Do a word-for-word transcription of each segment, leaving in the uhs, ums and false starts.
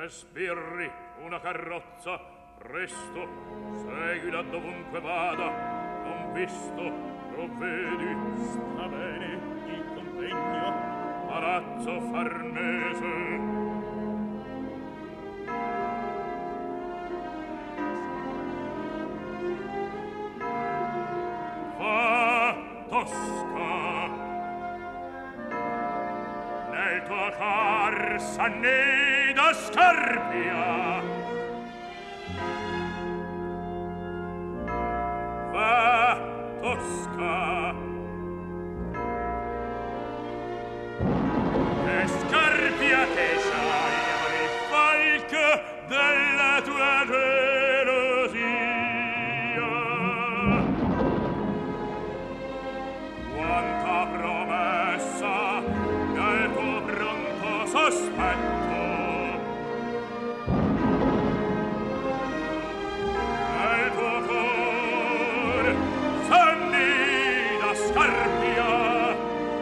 sbirri una carrozza, presto, seguila dovunque vada, non visto, lo vedi, sta bene il convegno, Palazzo Farnese. Va, Tosca, nel tuo car s'annida Scarpia. Va, Tosca, e Scarpia che sciaiva il falco della tua gelosia. Quanta promessa nel tuo pronto sospetto, nel tuo cor s'annida Scarpia.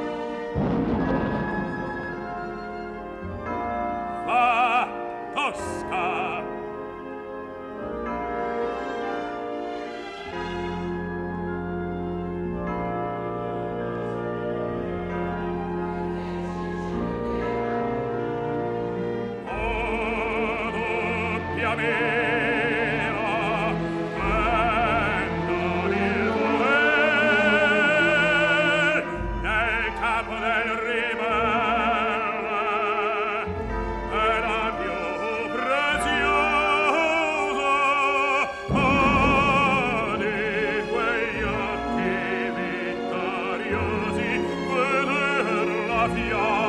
Va, Tosca, mira, prendo il voler nel capo del ribelle e la più preziosa oh, di quegli occhi vittoriosi veder la fiamma